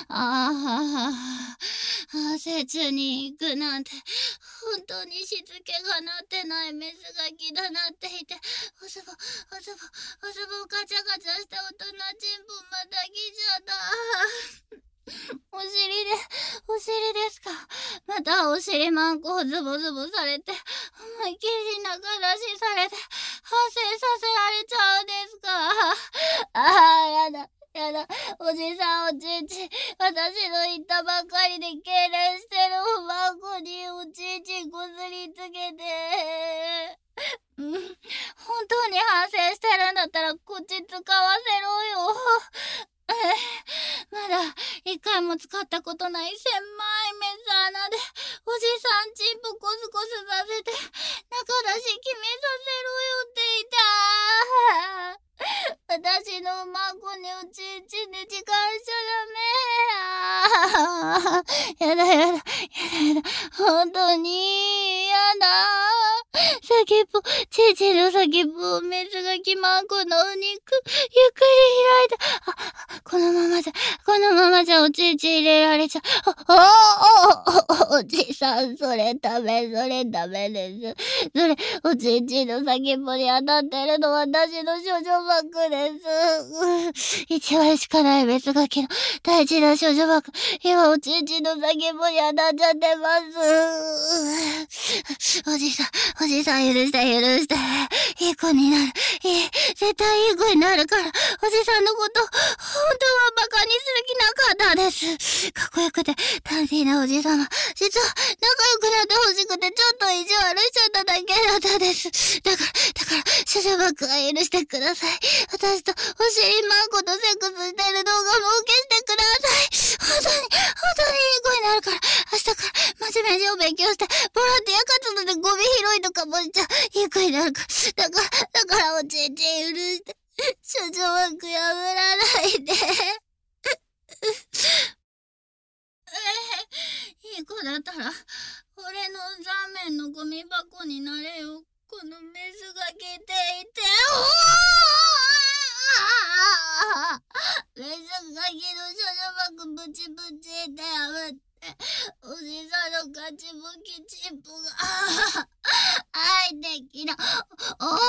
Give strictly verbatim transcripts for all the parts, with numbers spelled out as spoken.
ああ、切に行くなんて、本当にしつけがなってないメスガキだなっていて、おずぼ、おずぼ、おずぼガチャガチャした音なちんぽまた来ちゃった。お尻で、お尻ですか。またお尻マンコをズボズボされて、思いっきり中出しされて、発生させられちゃうんですか。ああ、やだ。やだ、おじさんおちんち、私の言ったばかりで痙攣してるおまんこにおちんちこすりつけて。うん、本当に反省してるんだったらこっち使わせろよ。まだ一回も使ったことない狭いメス穴でおじさんちんぽコスコスさせて中出し決めさせろよって言った。私の孫におちんちで時間しちゃダメ。やだやだやだやだ、本当にやだ。先っぽ、ちんちの先っぽをメスがきまんこのお肉ゆっくり開いた。あ、このままじゃ、このままじゃおちんち入れられちゃう。お、お、お、おじさん、それダメ、それダメです。それ、おちんちの先っぽに当たってるのは私の処女膜です。一割しかないメスガキの大事な処女膜。今、おちんちの先っぽに当たっちゃってます。おじさん、おじさん、許して、許して。いい子になる。いい、絶対いい子になるから、おじさんのこと、本当はバカにする気なかったです。かっこよくて、ダンディーなおじさま。実は、仲良くなってほしくて、ちょっと意地悪しちゃっただけだったです。だから、だから、処女膜は許してください。私と、お尻マンコとセックスしてる動画も消してください。本当に、本当にいい子になるから、明日から真面目にお勉強して、ボランティア活動でゴミ拾いとかもしちゃいい子になるから。だから、だからおちんち許して、処女膜破らないで。いい子だったら、俺のザーメンのゴミ箱になれよ。このメスが来ていて、おーメスがきの処女膜ブチブチって破って、おじさんのガチムキチンポが、入ってきた。おー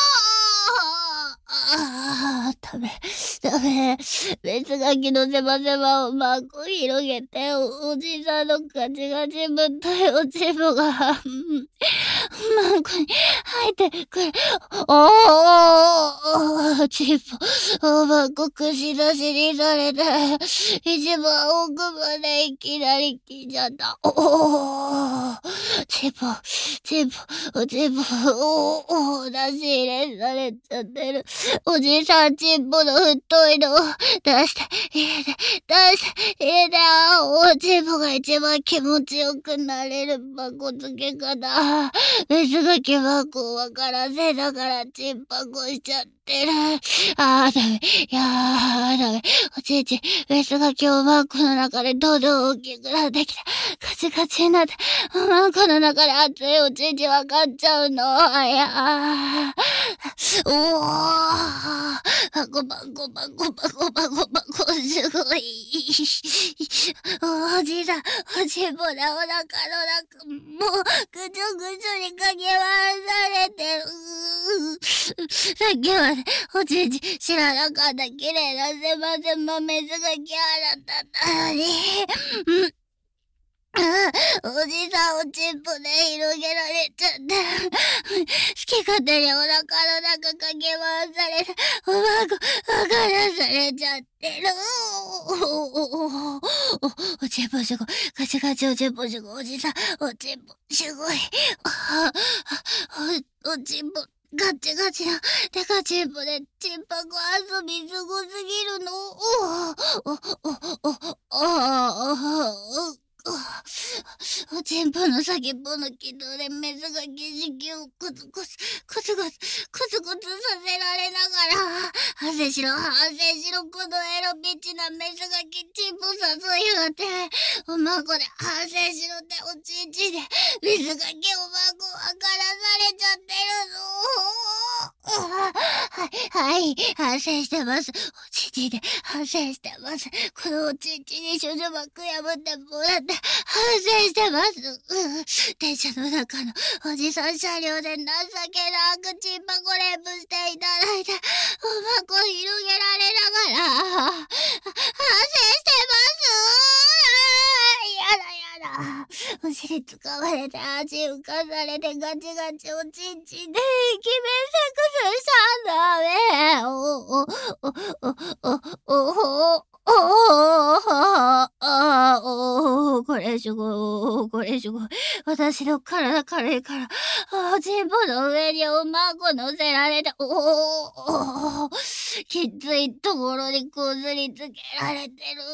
あー、ダメ、ダメ。メスガキの狭々をマークを広げて、お、おじさんのガチガチぶったいおちんぽが、マークに入ってくる。おー、チンポ、おマーク串出しにされて、一番奥までいきなり来ちゃった。おー、チンポ、チンポ、おちんぽ、おー、おー、出し入れされちゃってる。おじさんちんぽの太いのを出して、入れて、出して、入れて、おちんぽが一番気持ちよくなれる箱付け方。メスガキ箱を分からせながらチンパコしちゃってる。あーダメ。いやーダメ。おちんち、メスガキおまんこの中でどんどん大きくなってきて、カチカチになって、おまんこの中で熱いおちんち分かっちゃうの。いやー。おー。バコバコバコバコバコバコ、すごい。おじさん、おちんぽでお腹の中、もう、ぐちょぐちょにかき回されてる。さっきまで、おちんち知らなかった綺麗な狭狭メスがキャラだったのに。うんおじさんおちんぽで広げられちゃった。好き勝手にお腹の中かき回されて、おまんこ、わからされちゃってる。お、お、お、お、おちんぽすごい。ガチガチおちんぽすごい。おじさん、おちんぽすごい。お、おちんぽ。ガチガチな、デカチンポで、チンパコ遊びすごすぎるの。おお、お、お、お、お、お、おちんぽの先っぽの軌道でメスが儀式をコツコツ、コツコツ、コツコツさせられながら、反省しろ、反省しろ、このエロビッチなメスがきチンポと誘いやがって、おまこで反省しろっておちんちんで、水かけおまこ分からされちゃってるぞ。はい、はい、反省してます。おちんちんで反省してます。このおちんちんに処女膜破ってもらって反省してます。電車の中のおじさん車両で情けなくチンパコレープしていただいて、おまこ広げられながら、反省してます。やだやだ。お尻掴まれて足浮かされてガチガチおちんちんで決めセックスしたんだべ。おおおおおおおおああ、おお、これすごい、これすごい。私の体軽いから、あ、チンポの上におまんこ乗せられて、おお、きついところにこすりつけられて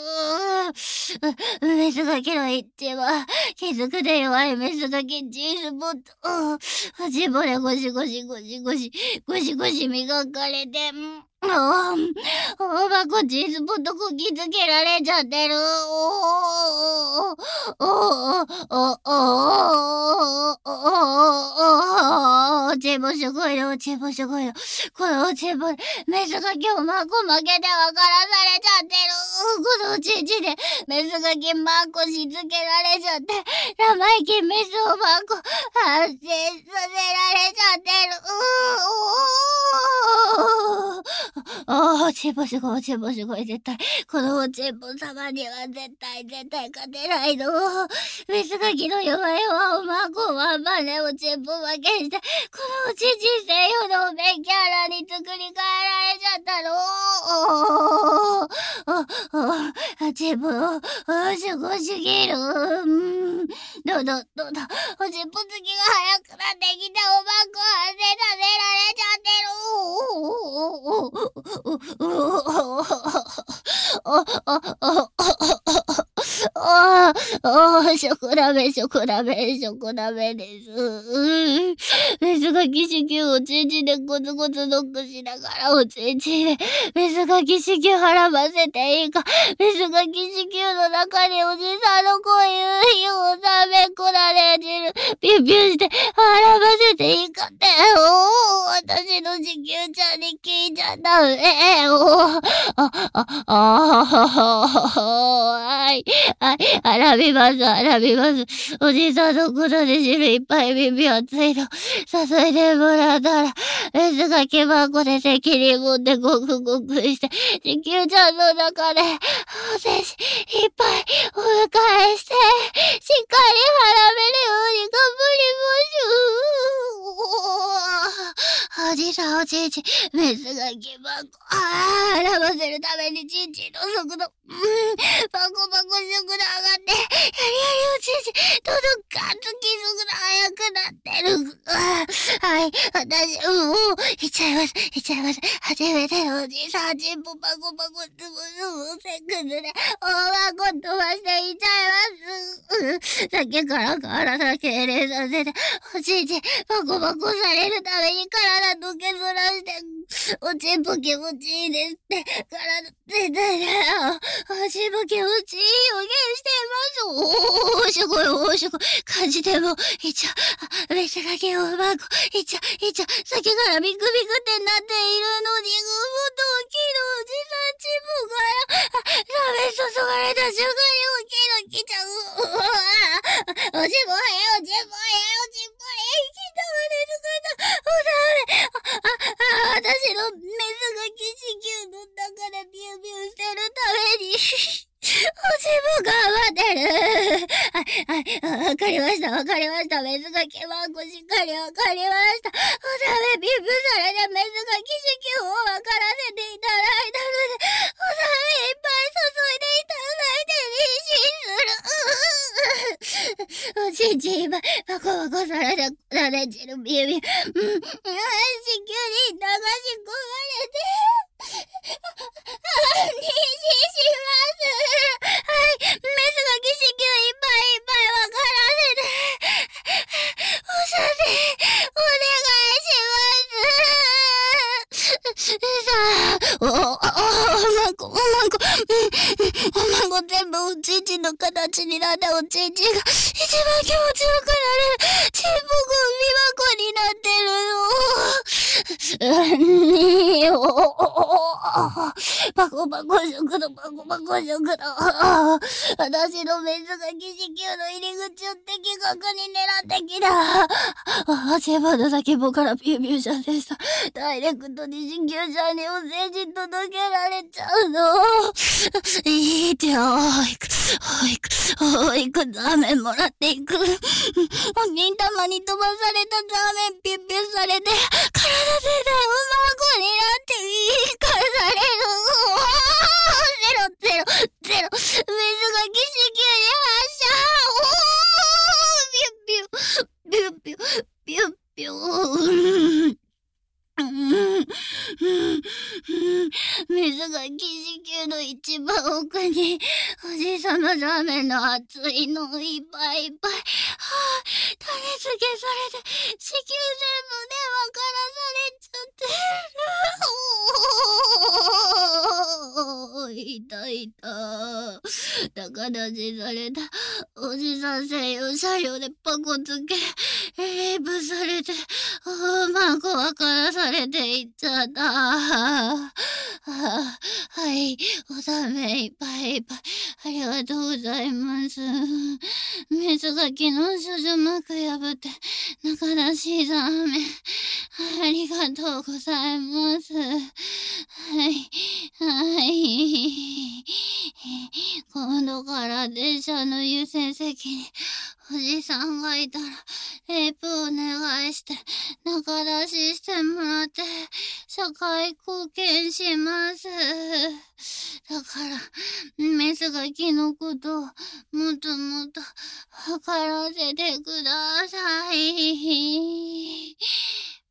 る。メスガキの一番、気づくで弱いメスガキ G スポット。チンポでゴシゴシゴシゴシ、ゴシゴシ磨かれて、おおまこチーズポットこきつけられちゃってる。おおおおおおおおチェボすごいの、チェボすごいの。このチェボ、メスが今日マコ負けて分からされちゃってる。このちんちでメスが金マコしつけられちゃって、生意気メスをマコ発生させられちゃってる。おおああ、チェボすごい、チェボすごい、絶対。このチェボ様には絶対、絶対勝てないの。メスガキの弱いはおまこはマネをチェボ負けして、このちち西洋のおべんキャラに作り変えられちゃったの。おおおチェボ、おすごすぎる。うん。どうど、どうど、おチェボつきが早くなってきておまこはせさせられちゃってる。おおおおおああ、ショコラメ、ショコラメ、ショコラメです。メスガキ子宮をちんちんでゴツゴツノックしながらおちんちんでメスガキ子宮はらませていいか。メスガキ子宮の中におじさんのこういう火をさめこられてる。ビュンビュンしてはらませていいかって。おお、私の子宮ちゃんに聞いちゃったえおお、あ、あ、あ、はい。はい、あらびます、あらびます。おじさんのことで汁いっぱい耳熱いの、誘いでもらったら、メスがけまこで責任持ってごくごくして、地球ちゃんの中で、おせしいっぱいお迎えして、しっかりはらめるように頑張りましょう。おじさんおちんちん、メスがけまこ、あー、らませるためにちんちんの速度、うん、バコバコ速度上がって、やりやりおちんちん、届かつき速度速くなってる。はい、私、うん、うん、いっちゃいます、いっちゃいます。初めてのおじさん、チンポバコバコつぶつぶセックスで、おまこ飛ばしていっちゃいます。さっきから体敬礼させて、おちんちん、バコバコされるために体のけずらして、おちんぽ気持ちいいですって、体絶対だよ。おちんぽ気持ちいい予言してます。おー、すごい、おー、すごい。感じても、いっちゃ、メスがけをうまく、いっちゃ、いっちゃ、さっきからビクビクってなっているのに、もっと大きいのおじさんちんぽから、ラメ注がれた瞬間に大きいの来ちゃう。うわぁ、おちんぽはや、おちんぽはや、おちんぽはや、生きたまで姿、おだめ、あ、あ、私のメスがき子宮の中でビュービューしてるために、おちんぽ頑張ってる。はい、はい、わかりました、わかりました。メスがけまんこしっかりわかりました。おだめビュービューされてメスがき子宮を分からせていただいたので、おだめいっぱい注いでいただいて妊娠する。おちんちんいっぱいバコバコされてられてるビュービュー。うん、子宮に流し込まれて、妊娠します。はい、メスがぎ子宮いっぱいいっぱい分からせて、お写真お願いします。さあ、お、お、おまんこ、おまんこ、うん、おまんこ全部おちんちんの形になっておちんちんが一番気持ちよくなれるちんぽく美箱になってるの。うんにおパコパコ食堂パコパコ食堂。私のメスが疑似球の入り口を的確に狙ってきた。あ、チェバの先棒からピューピュー射精した。ダイレクトに子宮者にお精子届けられちゃうの。いいってよ、いく、おいく、おいく、ザーメンもらっていく。忍たまに飛ばされたザーメンピュッピュッされて、体全体を孫になっていかされる。ゼロゼロゼロ。水が疑似球に発射。おー、ピュッピュッ、ピュッピュッ、ピュッピュッ。うん、水が疑似球の一番奥におじさまザーメンの熱いのいっぱいいっぱい、はあ、種付けされて子宮全部で分からされちゃってる。おー、いたいた。高出しされたおじさん専用車両でパコつけレイプされて、おまこわからされていっちゃった。はい、おだめいっぱいいっぱい。ありがとうございます。水が昨日少女膜破って、中出しザーメン。ありがとうございます。はい、はい。今度から電車の優先席におじさんがいたら、レイプお願いして、中出ししてもらって、社会貢献します。だから、メスガキのことをもっともっとわからせてください。